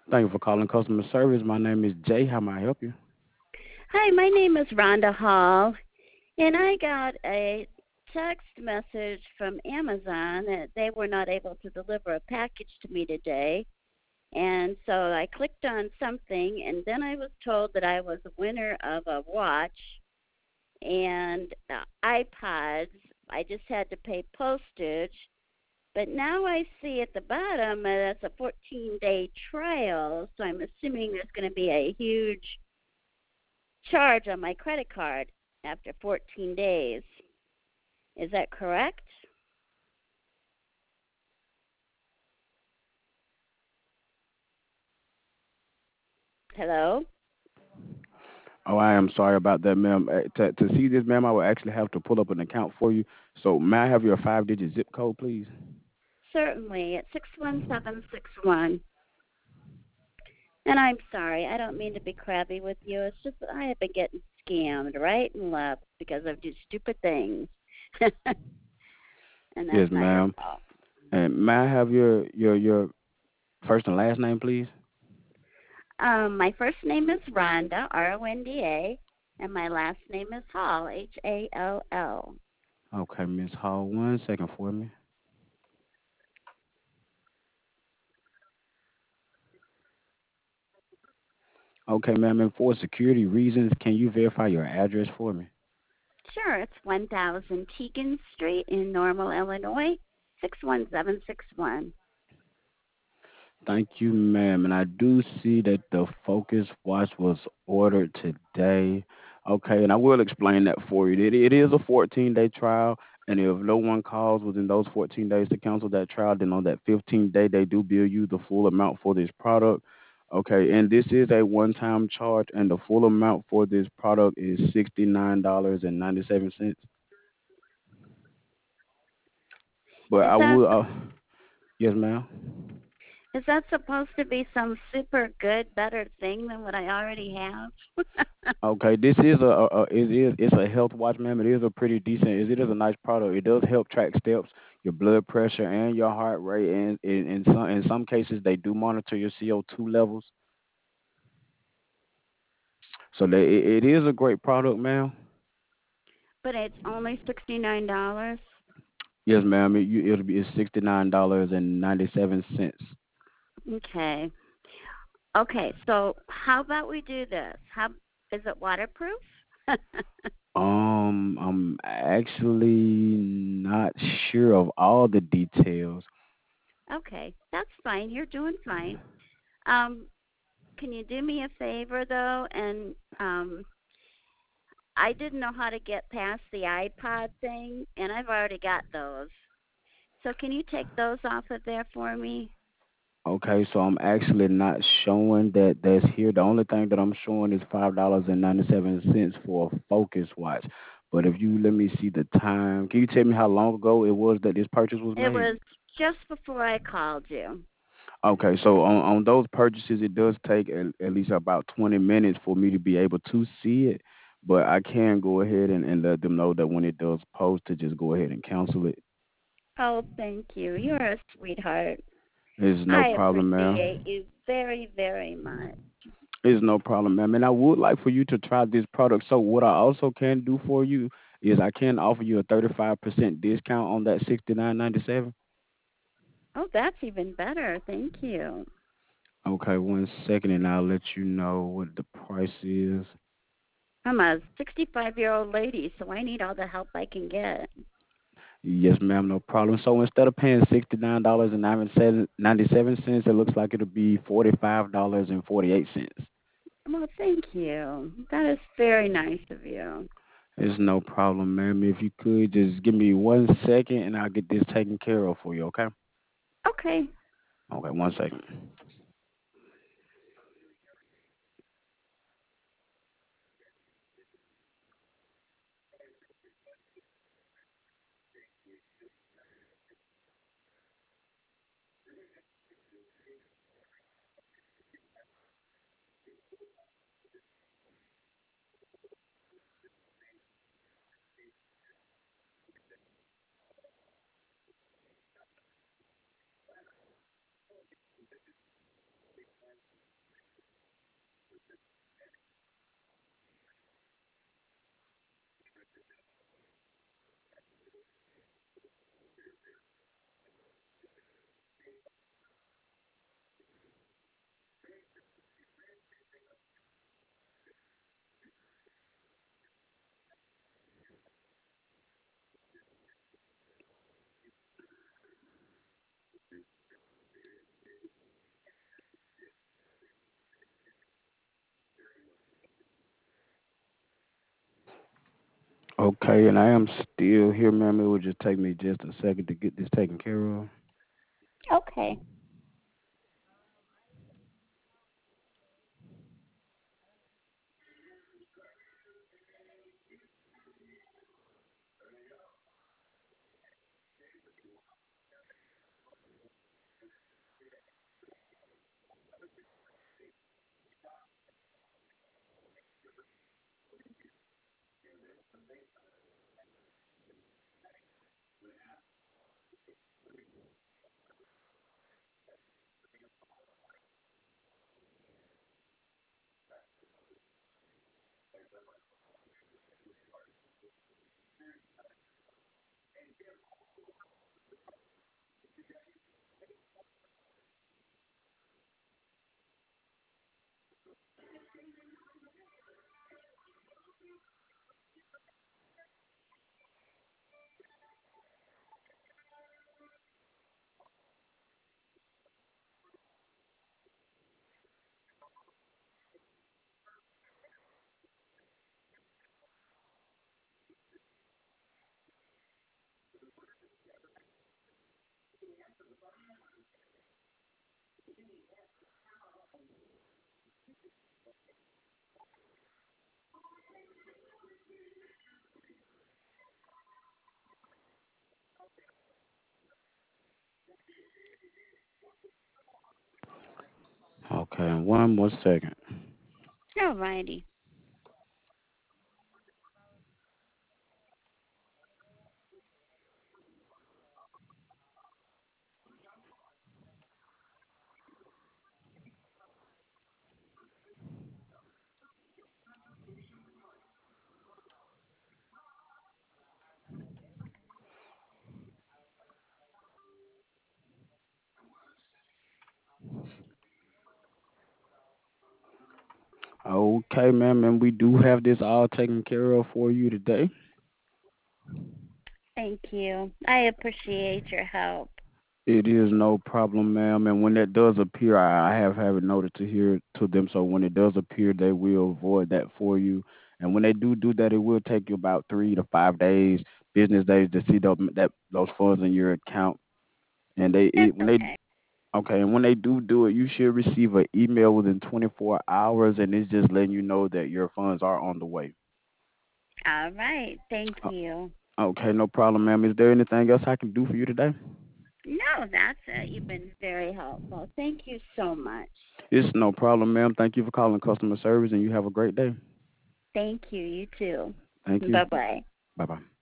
Thank you for calling customer service. My name is Jay. How may I help you? Hi, my name is Rhonda Hall, and I got a text message from Amazon that they were not able to deliver a package to me today. And so I clicked on something, and then I was told that I was a winner of a watch and iPods. I just had to pay postage. But now I see at the bottom that's a 14-day trial, so I'm assuming there's going to be a huge charge on my credit card after 14 days. Is that correct? Hello? Oh, I am sorry about that, ma'am. To see this, ma'am, I will actually have to pull up an account for you. So, may I have your five-digit zip code, please? Certainly. It's 61761. And I'm sorry. I don't mean to be crabby with you. It's just that I have been getting scammed right and left because of these stupid things. And that's Yes, not your ma'am. fault. And may I have your first and last name, please? My first name is Rhonda, Ronda, and my last name is Hall, Hall. Okay, Miss Hall. One second for me. Okay, ma'am. And for security reasons, can you verify your address for me? Sure, it's 1000 Tegan Street in Normal, Illinois, 61761. Thank you, ma'am. And I do see that the Focus Watch was ordered today. Okay, and I will explain that for you. It is a 14-day trial, and if no one calls within those 14 days to cancel that trial, then on that 15th day, they do bill you the full amount for this product. Okay, and this is a one-time charge, and the full amount for this product is $69.97. But Is I that will, yes, ma'am. is that supposed to be some super good, better thing than what I already have? Okay, this is it's a health watch, ma'am. It is a pretty decent. It is a nice product. It does help track steps, your blood pressure, and your heart rate. And in some cases, they do monitor your CO2 levels. So it is a great product, ma'am. But it's only $69. Yes, ma'am. It's $69.97. Okay. Okay, so how about we do this? How is it waterproof? I'm actually not sure of all the details. Okay, that's fine. You're doing fine. Um, can you do me a favor though? And I didn't know how to get past the iPod thing, and I've already got those. So can you take those off of there for me? Okay, so I'm actually not showing that that's here. The only thing that I'm showing is $5.97 for a Focus watch. But if you let me see the time, can you tell me how long ago it was that this purchase was It made? was just before I called you. Okay, so on those purchases, it does take at least about 20 minutes for me to be able to see it. But I can go ahead and let them know that when it does post, to just go ahead and cancel it. Oh, thank you. You're a sweetheart. It's no I problem, appreciate ma'am. you very, very much. It's no problem, ma'am. And I would like for you to try this product. So what I also can do for you is I can offer you a 35% discount on that 69.97. Oh, that's even better. Thank you. Okay, one second, and I'll let you know what the price is. I'm a 65-year-old lady, so I need all the help I can get. Yes, ma'am, no problem. So instead of paying $69.97, it looks like it'll be $45.48. Well, thank you. That is very nice of you. It's no problem, ma'am. If you could just give me one second, and I'll get this taken care of for you. Okay? Okay. Okay, one second. Okay, and I am still here, ma'am. It would just take me just a second to get this taken care of. Okay. Okay, and one more second. Alrighty. Okay, ma'am, and we do have this all taken care of for you today. Thank you. I appreciate your help. It is no problem, ma'am. And when that does appear, I have it noted to here to them. So when it does appear, they will avoid that for you. And when they do that, it will take you about 3 to 5 days, business days, to see those funds in your account. And That's when they okay. okay, and when they do it, you should receive an email within 24 hours, and it's just letting you know that your funds are on the way. All right. Thank Uh, you. Okay, no problem, ma'am. Is there anything else I can do for you today? No, that's it. You've been very helpful. Thank you so much. It's no problem, ma'am. Thank you for calling customer service, and you have a great day. Thank you. You too. Thank you. Bye bye. Bye bye.